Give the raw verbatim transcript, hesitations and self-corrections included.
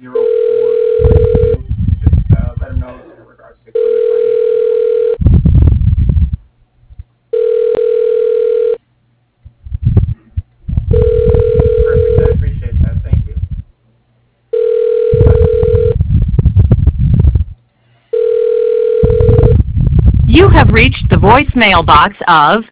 zero four three two. Just uh, let them know it's in regards to equipment financing. Perfect. I appreciate that. Thank you. You have reached the voicemail box of